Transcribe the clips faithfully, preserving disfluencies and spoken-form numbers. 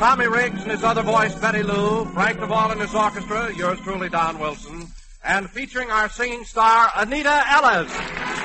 Tommy Riggs and his other voice, Betty Lou, Frank DeVol and his orchestra, yours truly, Don Wilson, and featuring our singing star, Anita Ellis.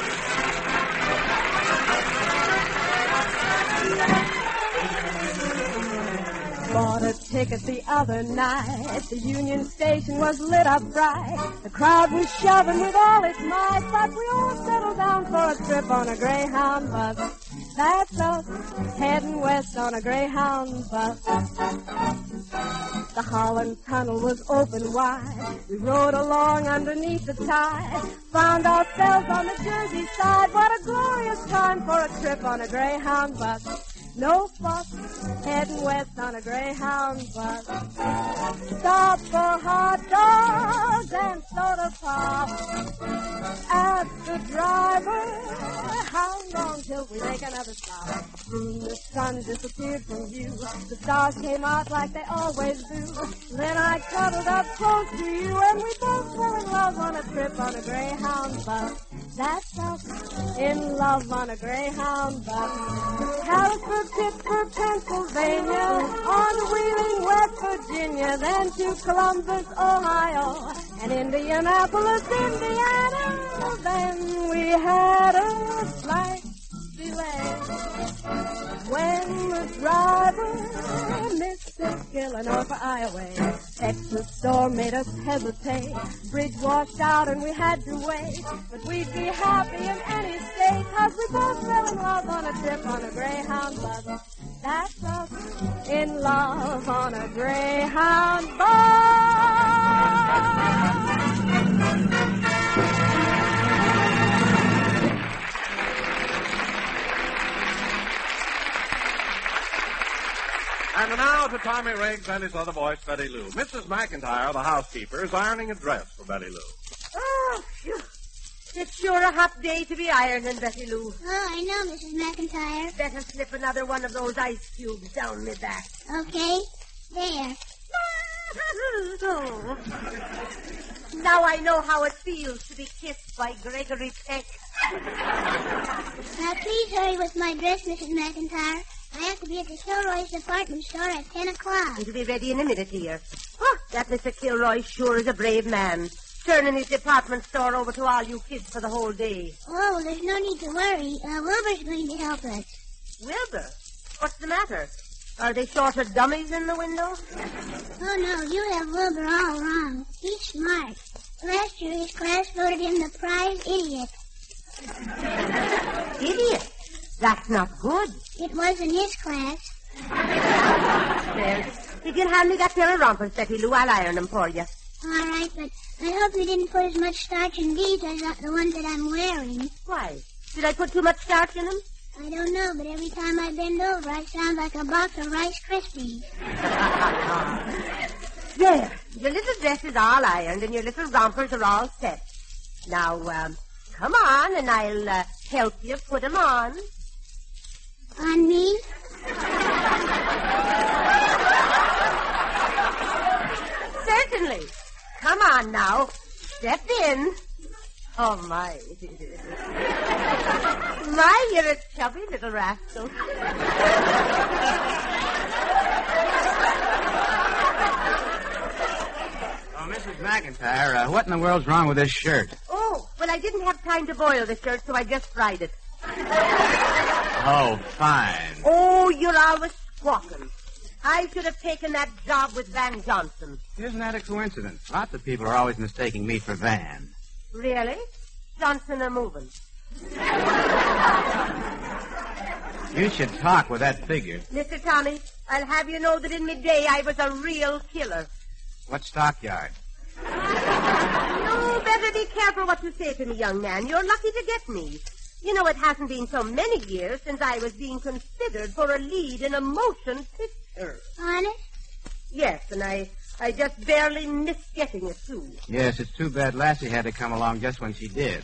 Bought a ticket the other night. The Union Station was lit up bright. The crowd was shoving with all its might, but we all settled down for a trip on a Greyhound bus. That's us, heading west on a Greyhound bus. The Holland Tunnel was open wide. We rode along underneath the tide. Found ourselves on the Jersey side. What a glorious time for a trip on a Greyhound bus. No fuss, heading west on a Greyhound bus. Stop for hot dogs and soda pop. Ask the driver how long till we make another stop. Soon the sun disappeared from view. The stars came out like they always do. Then I cuddled up close to you, and we both fell in love on a trip on a Greyhound bus. That's us, in love on a Greyhound bus. Harrisburg, Pittsburgh, Pennsylvania, on Wheeling, West Virginia, then to Columbus, Ohio, and Indianapolis, Indiana. Then we had a slight delay when the driver missed Illinois for Iowa. Texas storm made us hesitate. Bridge washed out and we had to wait. But we'd be happy in any state, 'cause we both fell in love on a trip on a Greyhound bus. That's us, in love on a Greyhound bus. And now to Tommy Riggs and his other voice, Betty Lou. Missus McIntyre, the housekeeper, is ironing a dress for Betty Lou. Oh, phew. It's sure a hot day to be ironing, Betty Lou. Oh, I know, Missus McIntyre. Better slip another one of those ice cubes down my back. Okay. There. Oh. Now I know how it feels to be kissed by Gregory Peck. Now, please hurry with my dress, Missus McIntyre. I have to be at the Kilroy's department store at ten o'clock. It'll be ready in a minute here. Oh, that Mister Kilroy sure is a brave man, turning his department store over to all you kids for the whole day. Oh, there's no need to worry. Uh, Wilbur's going to help us. Wilbur? What's the matter? Are they short of dummies in the window? Oh, no, you have Wilbur all wrong. He's smart. Last year his class voted him the prize idiot. Idiot? That's not good. It was in his class. Well, if you'll hand me that pair of rompers, Betty Lou, I'll iron them for you. All right, but I hope you didn't put as much starch in these as the ones that I'm wearing. Why? Did I put too much starch in them? I don't know, but every time I bend over, I sound like a box of Rice Krispies. There. Your little dress is all ironed, and your little rompers are all set. Now, um, come on, and I'll uh, help you put them on. On me? Certainly. Come on now. Step in. Oh, my. My, you're a chubby little rascal. Oh, Missus McIntyre, uh, what in the world's wrong with this shirt? Oh, well, I didn't have time to boil the shirt, so I just fried it. Oh, fine. Oh, you're always squawking. I should have taken that job with Van Johnson. Isn't that a coincidence? Lots of people are always mistaking me for Van. Really? Johnson are moving. You should talk with that figure. Mister Tommy, I'll have you know that in midday I was a real killer. What stockyard? You better be careful what you say to me, young man. You're lucky to get me. You know, it hasn't been so many years since I was being considered for a lead in a motion picture. Honest? Yes, and I, I just barely missed getting it, too. Yes, it's too bad Lassie had to come along just when she did.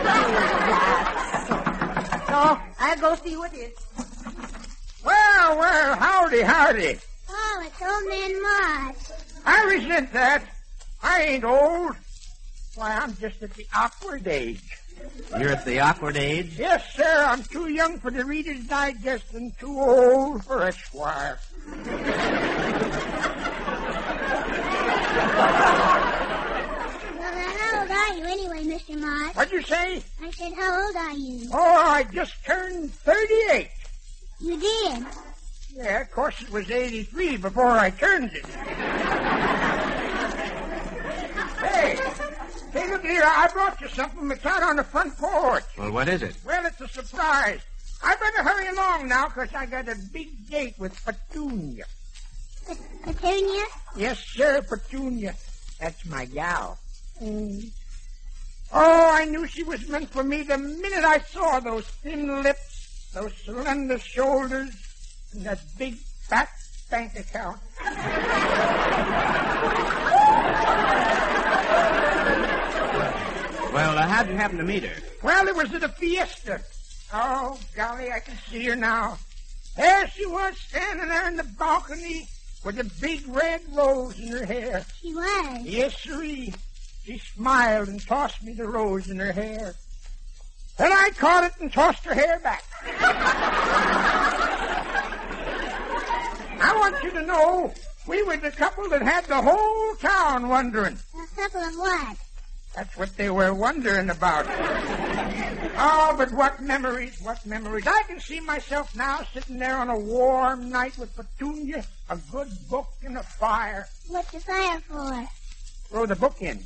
So, I'll go see who it is. Well, well, howdy, howdy. Oh, it's old man Moss. I resent that. I ain't old. Why, I'm just at the awkward age. You're at the awkward age? Yes, sir. I'm too young for the Reader's Digest and too old for Esquire. Well, now, how old are you anyway, Mister Moss? What'd you say? I said, how old are you? Oh, I just turned thirty-eight. You did? Yeah, of course it was eighty-three before I turned it. Hey, hey, look here. I brought you something that's out on the front porch. Well, what is it? Well, it's a surprise. I better hurry along now, 'cause I got a big date with Petunia. Pet- Petunia? Yes, sir, Petunia. That's my gal. Mm. Oh, I knew she was meant for me the minute I saw those thin lips, those slender shoulders, and that big fat bank account. Well, uh, how'd you happen to meet her? Well, it was at a fiesta. Oh, golly, I can see her now. There she was, standing there in the balcony with a big red rose in her hair. She was. Yes, sirree. She smiled and tossed me the rose in her hair. Then I caught it and tossed her hair back. I want you to know we were the couple that had the whole town wondering. A couple of what? That's what they were wondering about. Oh, but what memories, what memories. I can see myself now sitting there on a warm night with Petunia, a good book and a fire. What's the fire for? Throw the book in.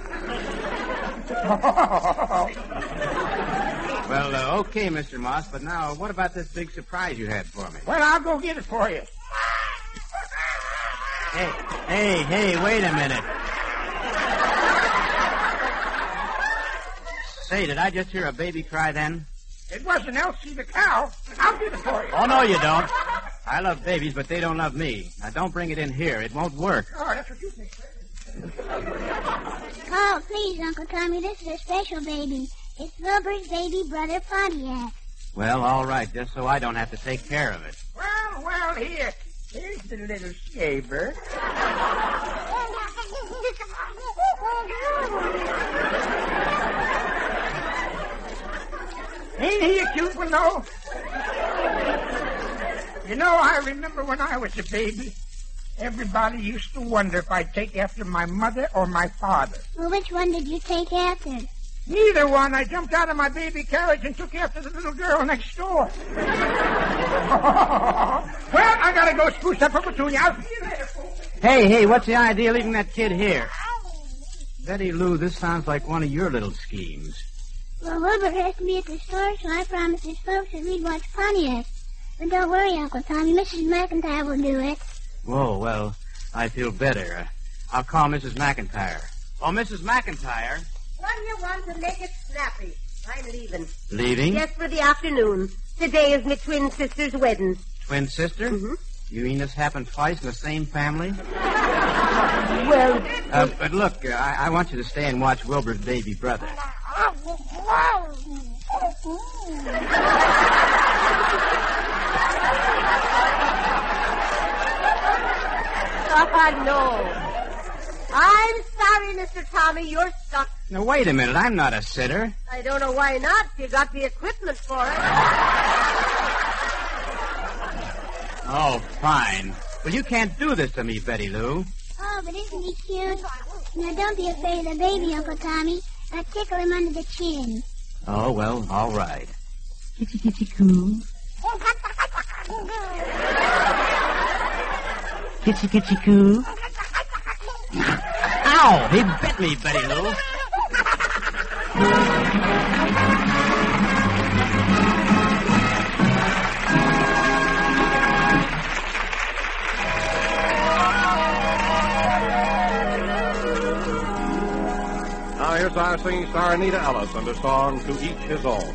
Well, uh, okay, Mister Moss, but now what about this big surprise you had for me? Well, I'll go get it for you. Hey, hey, hey, wait a minute. Say, did I just hear a baby cry then? It wasn't Elsie the cow. I'll get it for you. Oh, no, you don't. I love babies, but they don't love me. Now, don't bring it in here. It won't work. Oh, that's what you think. Oh, please, Uncle Tommy, this is a special baby. It's Wilbur's baby brother, Pontiac. Well, all right, just so I don't have to take care of it. Well, well, here. Here's the little shaver. Ain't he a cute one, though? You know, I remember when I was a baby, everybody used to wonder if I'd take after my mother or my father. Well, which one did you take after? Neither one. I jumped out of my baby carriage and took after the little girl next door. Well, I gotta go spruce up for Petunia. I'll see you later, folks. Hey, hey, what's the idea of leaving that kid here? Betty Lou, this sounds like one of your little schemes. Well, Wilbur has to be at the store, so I promised his folks that we'd watch Pontiac. But don't worry, Uncle Tommy. Missus McIntyre will do it. Whoa, well, I feel better. Uh, I'll call Missus McIntyre. Oh, Missus McIntyre. What do you want to make it snappy? I'm leaving. Leaving? Yes, for the afternoon. Today is my twin sister's wedding. Twin sister? Mm-hmm. You mean this happened twice in the same family? Well... Uh, but look, uh, I, I want you to stay and watch Wilbur's baby brother. Oh, no. I'm sorry, Mister Tommy. You're stuck. Now, wait a minute. I'm not a sitter. I don't know why not. You got the equipment for it. Oh, fine. Well, you can't do this to me, Betty Lou. Oh, but isn't he cute? Now, don't be afraid of the baby, Uncle Tommy. I'll tickle him under the chin. Oh, well, all right. Kitty, kitty, coo. Kitty, kitty, coo. Ow! He bit me, Betty Lou. Now here's our singing star Anita Ellis and her song To Each His Own.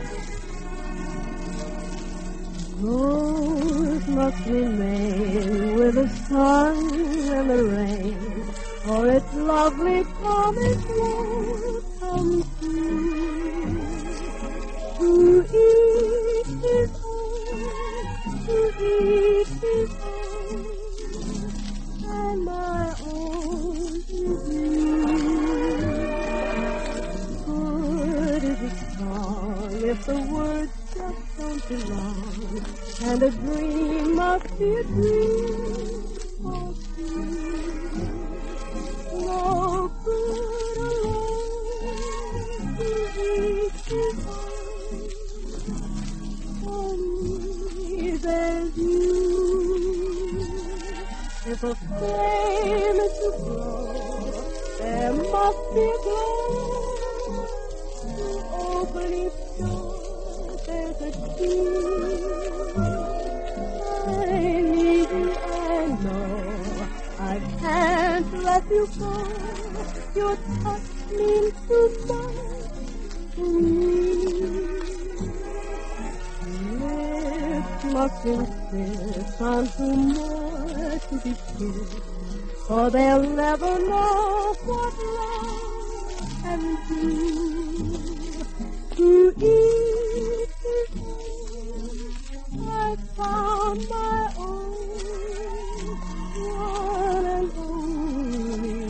Rose must remain with the sun and the rain, for its lovely promise won't come true. To each his own, to each his own, and my own is you. the words just don't belong. And a dream must be a dream for free. No good alone to each his own. For me, there's you. If a flame is to grow, there must be a glow. To open each door, there's a key. I need you, I know. I can't let you go. Your touch means too much to me. Lips must insist on too much to be kissed, for they'll never know what love can do. To each his own, I found my own, one and only.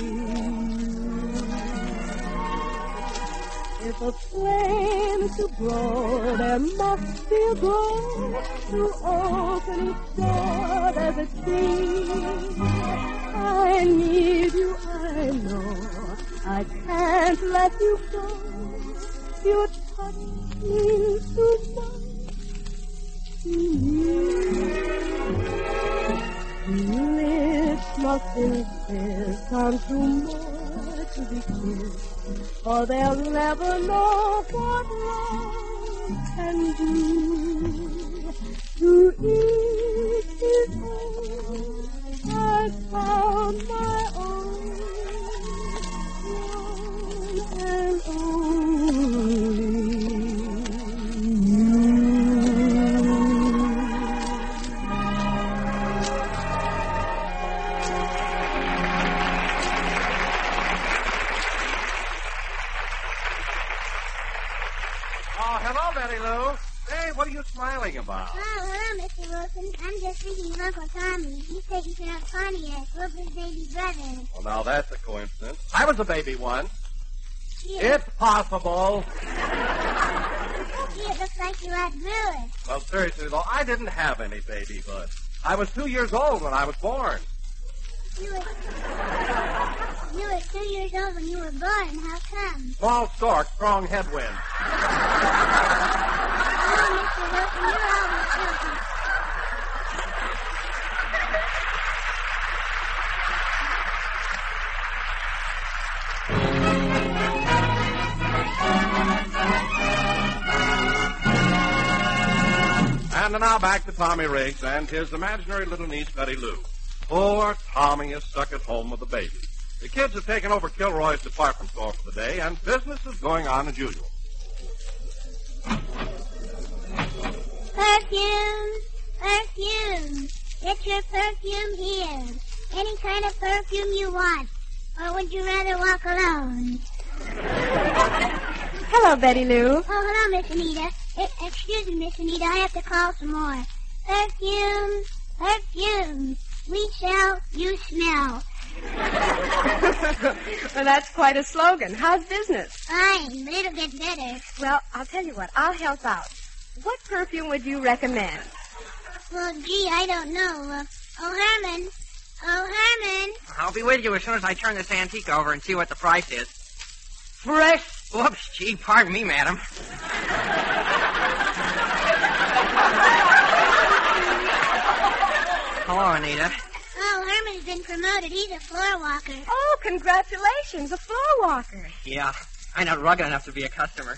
If a flame is to grow, there must be a glow. To open each door, there's a key. I need you, I know. I can't let you go. Your touch means too much to me. Lips must insist on too much to be kissed, or they'll never know what love can do. To each his own, I found my own, one and only you. Oh, hello, Betty Lou. Hey, what are you smiling about? Oh, hello, Mister Wilson. I'm just thinking of Uncle Tommy. He's taking care of Pontiac, Wilbur's baby brother. Well, now that's a coincidence. I was a baby once. Yeah. It's possible. Gee, it looks like you outgrew it. Well, seriously, though, I didn't have any baby butt. I was two years old when I was born. You were, you were two years old when you were born. How come? Small stork, strong headwind. Oh, Mister Wilson, you're always guilty. And now back to Tommy Riggs and his imaginary little niece, Betty Lou. Poor Tommy is stuck at home with the baby. The kids have taken over Kilroy's department store for the day, and business is going on as usual. Perfume, perfume. Get your perfume here. Any kind of perfume you want. Or would you rather walk alone? Hello, Betty Lou. Oh, hello, Miss Anita. Eh, excuse me, Miss Anita. I have to call some more. Perfume, perfume. We sell, you smell. Well, that's quite a slogan. How's business? Fine, but it'll get better. Well, I'll tell you what. I'll help out. What perfume would you recommend? Well, gee, I don't know. Uh, oh, Herman. Oh, Herman. I'll be with you as soon as I turn this antique over and see what the price is. Fresh. Whoops, gee, pardon me, madam. Hello, Anita. Oh, Herman's been promoted. He's a floor walker. Oh, congratulations. A floor walker. Yeah, I'm not rugged enough to be a customer.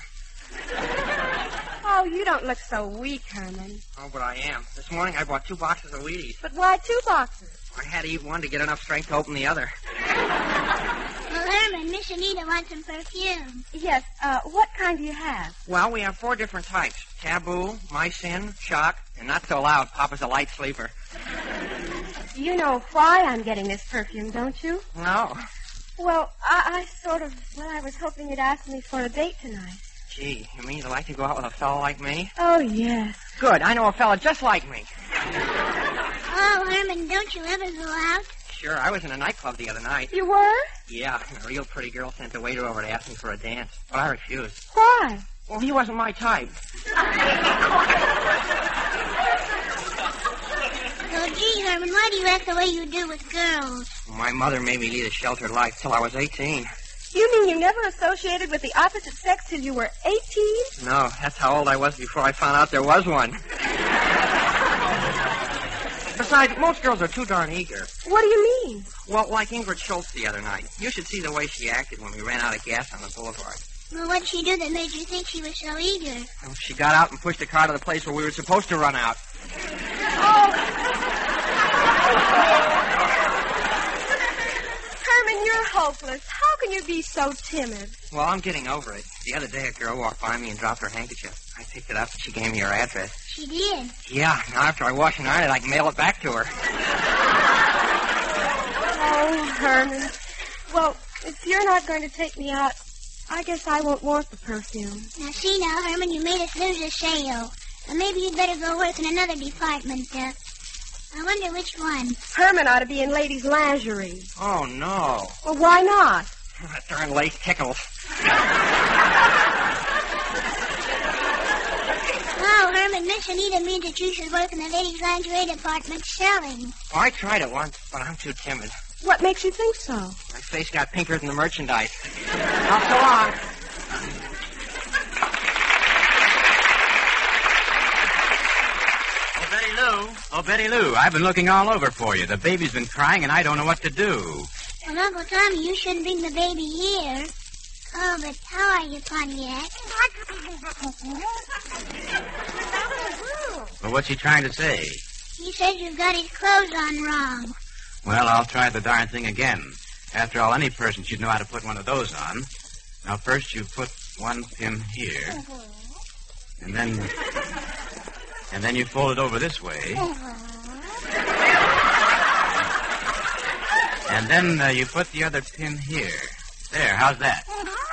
Oh, you don't look so weak, Herman. Oh, but I am. This morning I bought two boxes of Wheaties. But why two boxes? I had to eat one to get enough strength to open the other. Well, Herman, Miss Anita wants some perfume. Yes, uh, what kind do you have? Well, we have four different types. Taboo, My Sin, Shock, and Not So Loud. Papa's a light sleeper. You know why I'm getting this perfume, don't you? No. Well, I, I sort of, well, I was hoping you'd ask me for a date tonight. Gee, you mean you'd like to go out with a fellow like me? Oh, yes. Good, I know a fella just like me. Oh, Herman, don't you ever go out? Sure, I was in a nightclub the other night. You were? Yeah, and a real pretty girl sent a waiter over to ask me for a dance, but I refused. Why? Well, he wasn't my type. Oh, gee, Herman, why do you act the way you do with girls? My mother made me lead a sheltered life till I was eighteen. You mean you never associated with the opposite sex till you were eighteen? No, that's how old I was before I found out there was one. Besides, most girls are too darn eager. What do you mean? Well, like Ingrid Schultz the other night. You should see the way she acted when we ran out of gas on the boulevard. Well, what did she do that made you think she was so eager? Well, she got out and pushed the car to the place where we were supposed to run out. Oh! Herman, you're hopeless. How can you be so timid? Well, I'm getting over it. The other day, a girl walked by me and dropped her handkerchief. I picked it up and she gave me her address. She did? Yeah. Now, after I wash and iron it, I can mail it back to her. Oh, Herman. Well, if you're not going to take me out, I guess I won't want the perfume. Now, see now, Herman, you made us lose a sale. Well, maybe you'd better go work in another department. Uh, I wonder which one. Herman ought to be in ladies' lingerie. Oh, no. Well, why not? That darn lace tickles. Oh, Herman, Miss Anita means that you should work in the ladies' lingerie department selling. Oh, I tried it once, but I'm too timid. What makes you think so? My face got pinker than the merchandise. Now, so long. Oh, Betty Lou. Oh, Betty Lou, I've been looking all over for you. The baby's been crying, and I don't know what to do. Well, Uncle Tommy, you shouldn't bring the baby here. Oh, but how are you, Pontiac? Well, what's he trying to say? He says you've got his clothes on wrong. Well, I'll try the darn thing again. After all, any person should know how to put one of those on. Now, first you put one pin here. And then... And then you fold it over this way. And then uh, you put the other pin here. There, how's that?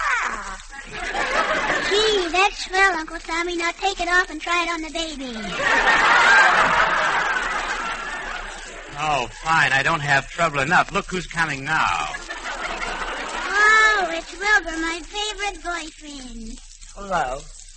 Gee, that's swell, Uncle Tommy. Now take it off and try it on the baby. Oh, fine. I don't have trouble enough. Look who's coming now. Oh, it's Wilbur, my favorite boyfriend. Hello.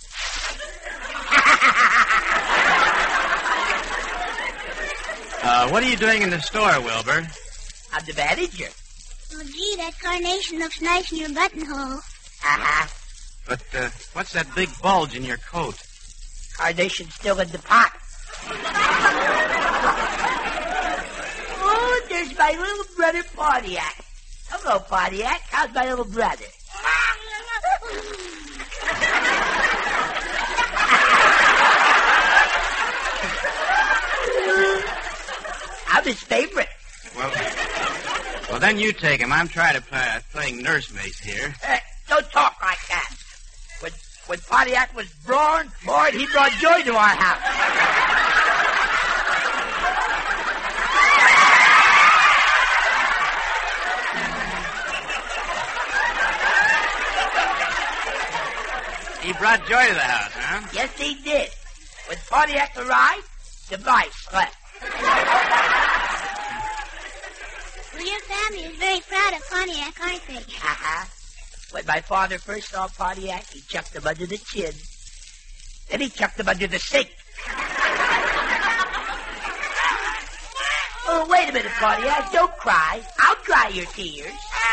Uh, what are you doing in the store, Wilbur? I'm the manager. Oh, gee, that carnation looks nice in your buttonhole. Uh-huh. But uh, what's that big bulge in your coat? Carnation's still in the pot. Oh, there's my little brother, Pontiac. Hello, Pontiac. How's my little brother? I'm his favorite. Well, well, then you take him. I'm trying to play, playing nursemaid here. Uh, don't talk like that. When when Pontiac was born, Lord, he brought joy to our house. He brought joy to the house, huh? Yes, he did. When Pontiac arrived, the mice left. Well, your family is very proud of Pontiac, aren't they? Uh-huh. When my father first saw Pontiac, he chucked him under the chin. Then he chucked him under the sink. Oh, wait a minute, Pontiac. Don't cry. I'll dry your tears.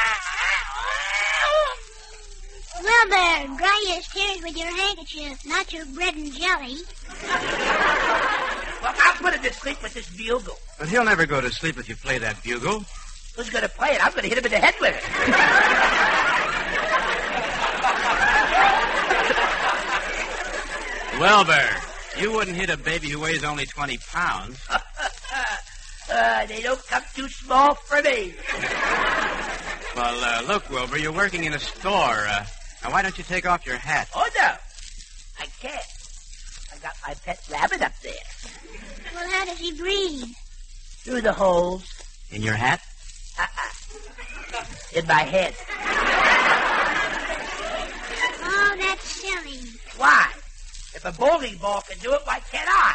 Wilbur, dry your tears with your handkerchief, not your bread and jelly. Well, I'll put him to sleep with this bugle. But he'll never go to sleep if you play that bugle. Who's going to play it? I'm going to hit him in the head with it. Wilbur, you wouldn't hit a baby who weighs only twenty pounds. uh, they don't come too small for me. Well, uh, look, Wilbur, you're working in a store. Uh, now, why don't you take off your hat? Oh, no. I can't. I got my pet rabbit up there. Well, how does he breathe? Through the holes. In your hat? Uh-uh. In my head. Oh, that's silly. Why? If a bowling ball can do it, why can't I?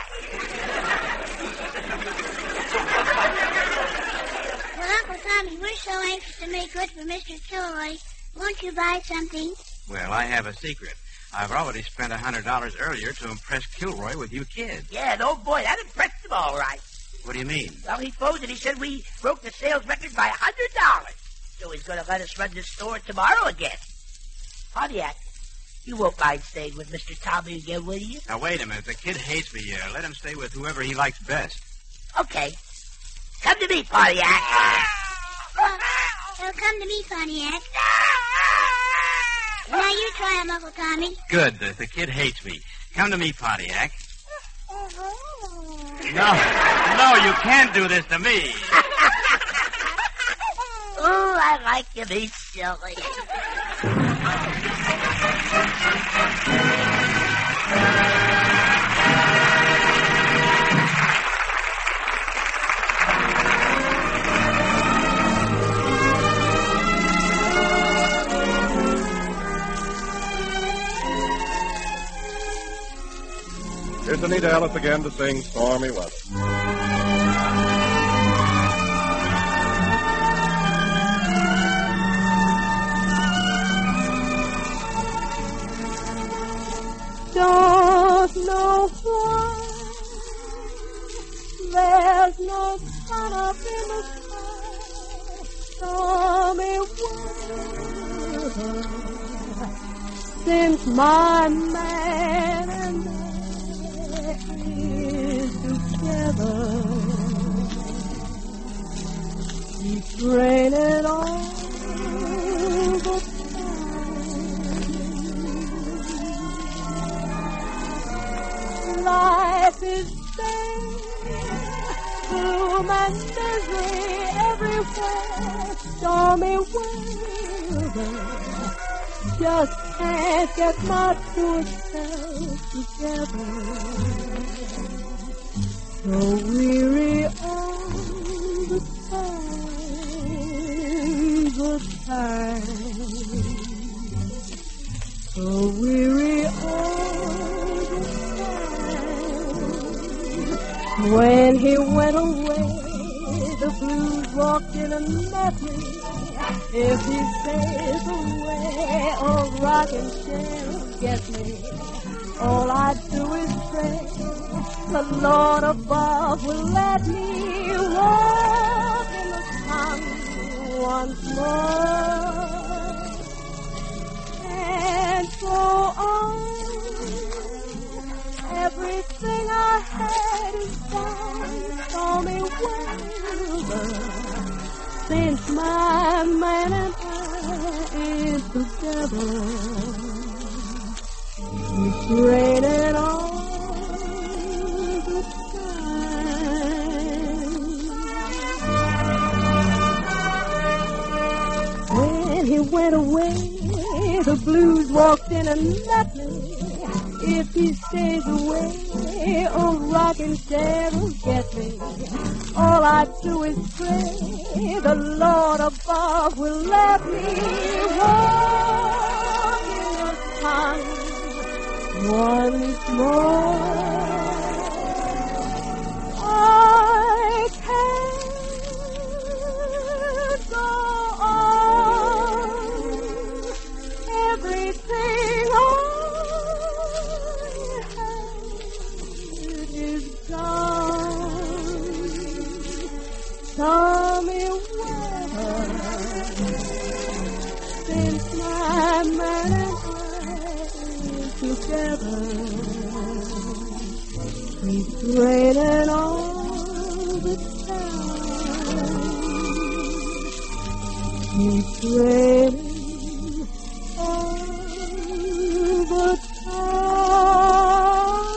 Well, Uncle Tommy, we're so anxious to make good for Mister Kilroy. Won't you buy something? Well, I have a secret. I've already spent a hundred dollars earlier to impress Kilroy with you kids. Yeah, and oh boy, that impressed him all right. What do you mean? Well, he phoned and he said we broke the sales record by a hundred dollars. So he's going to let us run the store tomorrow again. Pontiac, you won't mind staying with Mister Tommy again, will you? Now, wait a minute. The kid hates me here. Let him stay with whoever he likes best. Okay. Come to me, Pontiac. So come to me, Pontiac. Now you try him, Uncle Tommy. Good. The, the kid hates me. Come to me, Pontiac. No, no, you can't do this to me. Oh, I like you, be silly. Here's Anita Ellis again to sing Stormy Weather. Don't know why there's no sun up in the sky. Stormy weather since my man and I is together. Keeps raining all the life is sad, gloom and misery everywhere. Stormy weather, just can't get my poor self together. So weary all the time, the time. So weary all the time. When he went away, the blues walked in and met me. If he stays away, oh, rockin' chair get me. All I do is pray the Lord above will let me walk in the sun once more and go on. Everything I had is gone. Stormy weather since my man and I is together. It's raining all the time. When he went away, the blues walked in and met me. If he stays away, oh, rockin' chair will get me. All I do is pray the Lord above will let me walk in the sun once more. I can't go on. Everything I had is gone. Stormy weather since my man and I together. It's raining all the time. It's raining all the time.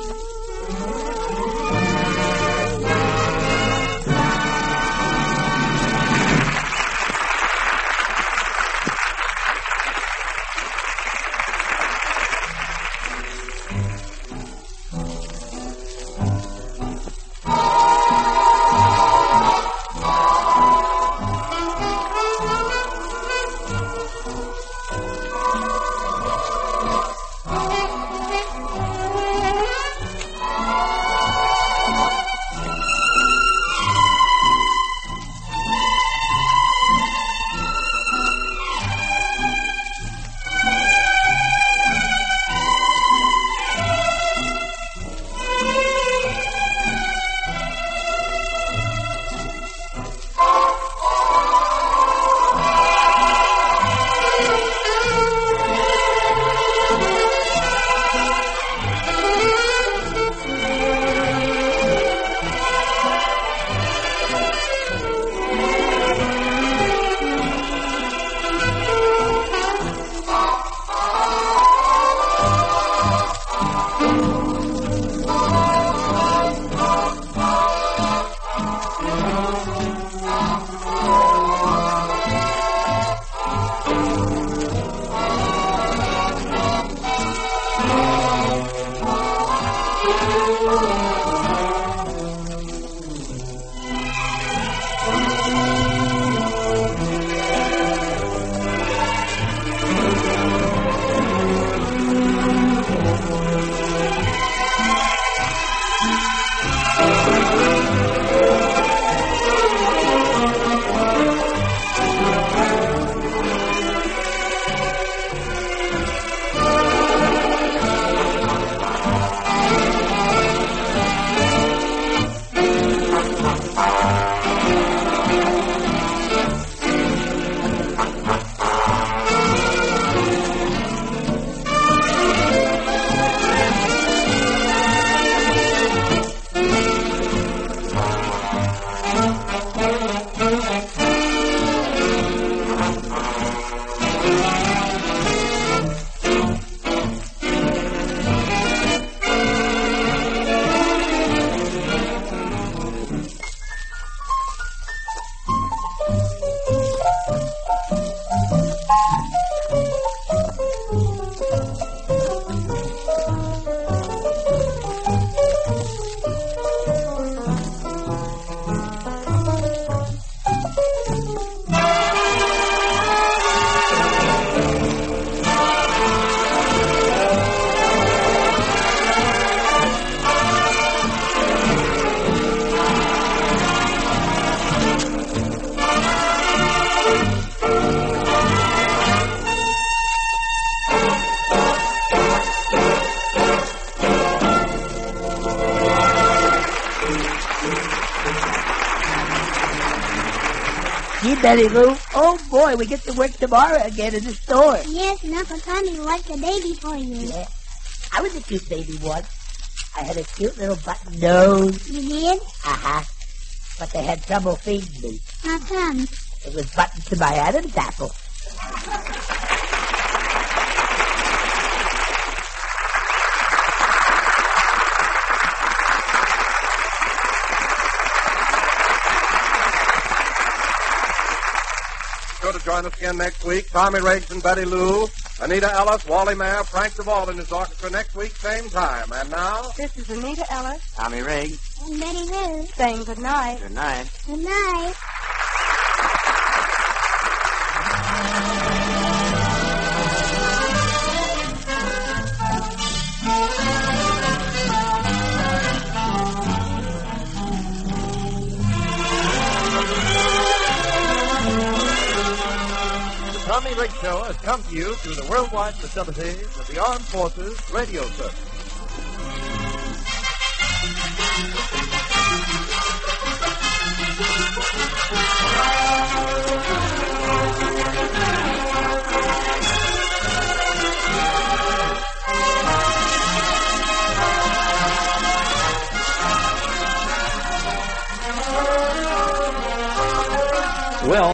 Betty Lou. Oh, boy, we get to work tomorrow again in the store. Yes, and Uncle Tommy will watch the baby for you. Yeah. I was a cute baby once. I had a cute little button nose. You did? Uh-huh. But they had trouble feeding me. How come? It was buttoned to my Adam's apple. Sure to join us again next week. Tommy Riggs and Betty Lou, Anita Ellis, Wally Mayer, Frank DeVault and his orchestra next week, same time. And now... This is Anita Ellis Tommy Riggs. And Betty Lou. saying good night. Good night. Good night. The Tommy Riggs Show has come to you through the worldwide facilities of the Armed Forces Radio Service.